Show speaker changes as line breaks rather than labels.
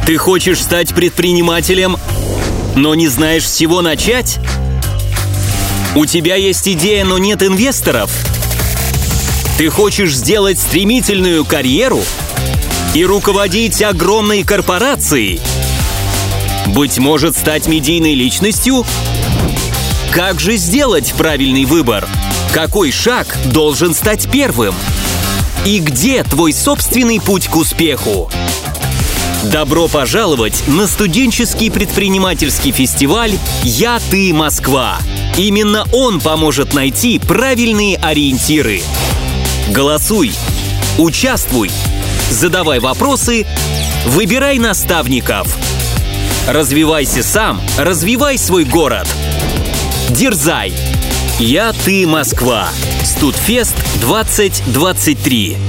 Ты хочешь стать предпринимателем, но не знаешь, с чего начать? У тебя есть идея, но нет инвесторов? Ты хочешь сделать стремительную карьеру и руководить огромной корпорацией? Быть может, стать медийной личностью? Как же сделать правильный выбор? Какой шаг должен стать первым? И где твой собственный путь к успеху? Добро пожаловать на студенческий предпринимательский фестиваль «Я, ты, Москва». Именно он поможет найти правильные ориентиры. Голосуй, участвуй, задавай вопросы, выбирай наставников. Развивайся сам, развивай свой город. Дерзай! «Я, ты, Москва». Студфест 2023.